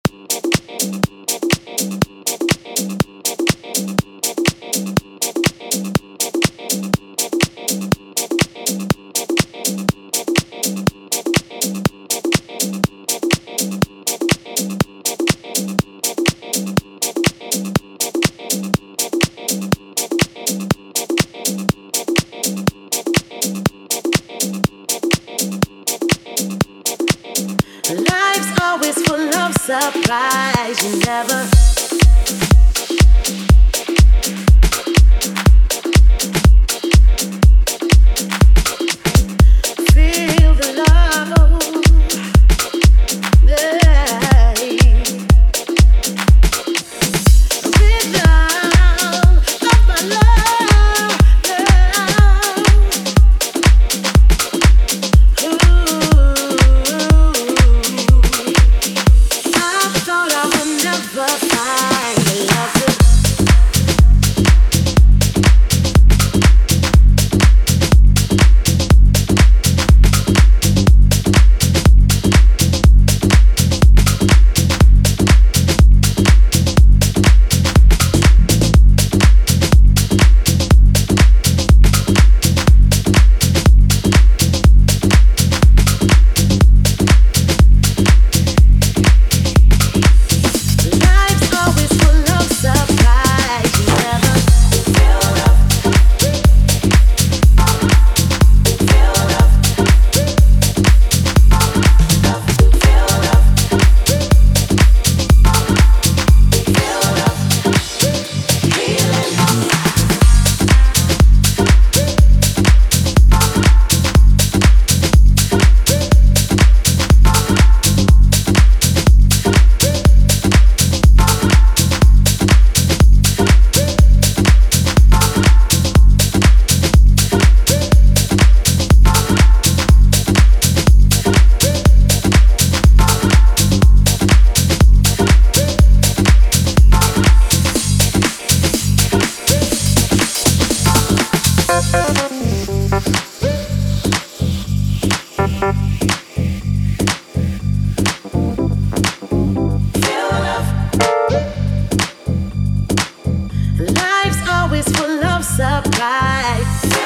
Life's always full of surprise. You never feel the love. Yeah. Rhythm of my love. I thought I would never find love. Life's always full of surprise. You never Life's always full of surprise.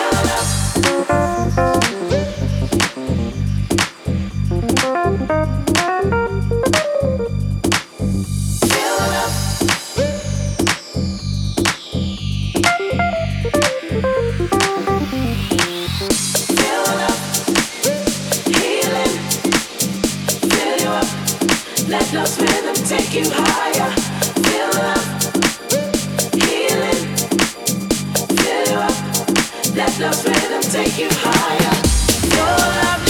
Let love's rhythm take you higher. Feel love, healing. Fill you up. Let love's rhythm take you higher. Your love.